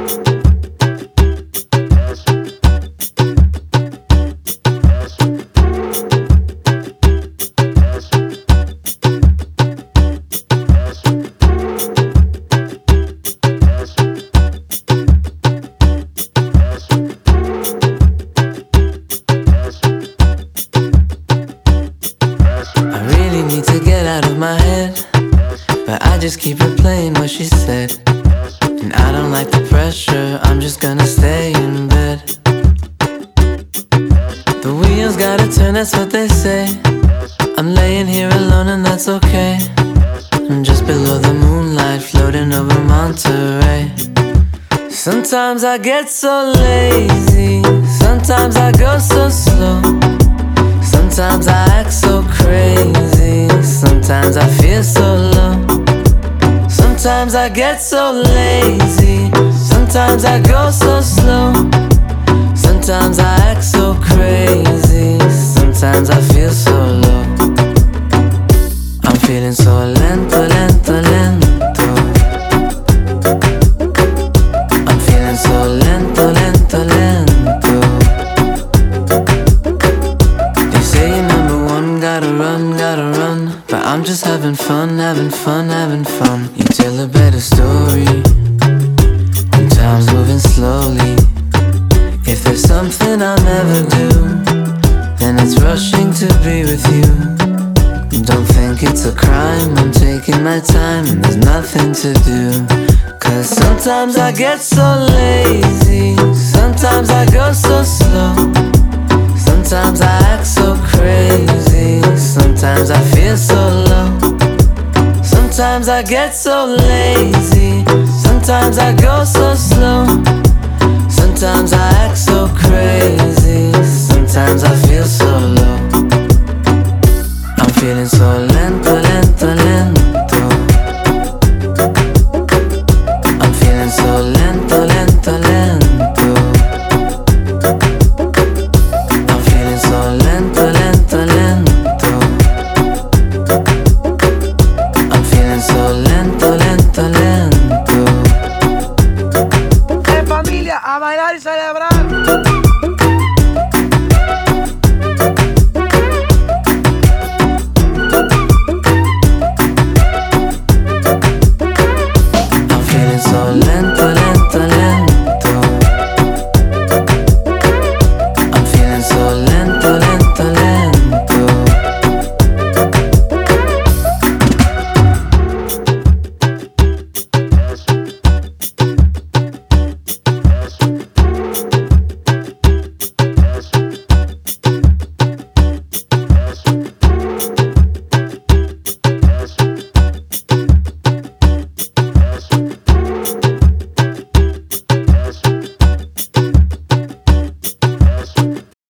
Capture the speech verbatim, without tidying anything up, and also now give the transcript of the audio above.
But I just keep replaying what she said, and I don't like the pressure, I'm just gonna stay in bed. The wheels gotta turn, that's what they say. I'm laying here alone and that's okay. I'm just below the moonlight, floating over Monterey. Sometimes I get so lazy, sometimes I go so slow, sometimes I act so crazy, sometimes I feel so low. Sometimes I get so lazy, sometimes I go so slow, sometimes I act so crazy, sometimes I feel so low. I'm feeling so lento, lento, lento. I'm feeling so lento, lento, lento. They say you're number one, gotta run, gotta run, but I'm just having fun, having fun, having fun. You tell a better story when time's moving slowly. If there's something I'll never do, then it's rushing to be with you. Don't think it's a crime, I'm taking my time and there's nothing to do. Cause sometimes I get so lazy, sometimes I go so slow, sometimes I act so crazy, sometimes I feel so low. Sometimes I get so lazy, sometimes I go so slow, sometimes I act so crazy, sometimes I feel so low. I'm feeling so lento, lento, lento. I'm feeling so lento, lento, lento. I'm feeling so lento, lento, lento. I'm feeling so lento, lento, lento. En familia, a bailar y celebrar.